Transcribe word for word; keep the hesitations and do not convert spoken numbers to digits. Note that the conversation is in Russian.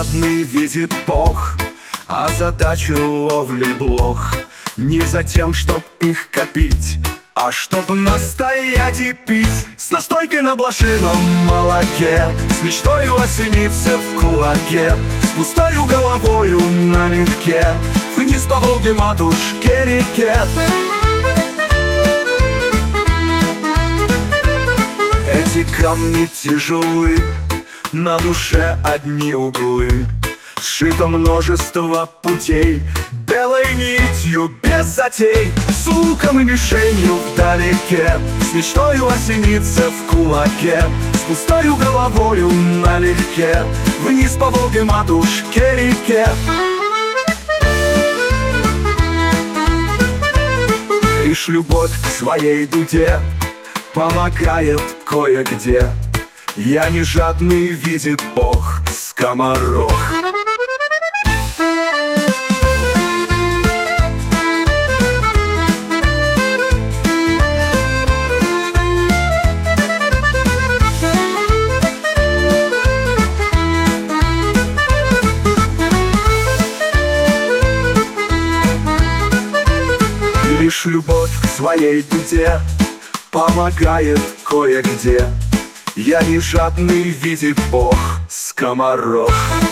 жадный видит Бог, а задача ловли блох не за тем, чтоб их копить, а чтоб настоять и пить. С настойкой на блошином молоке, с мечтою осениться в кулаке, с пустою головою налегке, вниз по Волге матушке реке. Эти камни тяжелы, на душе одни углы, сшито множество путей, белой нитью без затей, с луком и мишенью вдалеке, с мечтою осениться в кулаке, с пустою головою налегке, вниз по Волге матушке реке. Лишь любовь к своей дуде помогает кое-где. Я не жадный, видит Бог, скоморох. Лишь любовь к своей дуде помогает кое-где. Я не жадный, видит Бог, скоморох.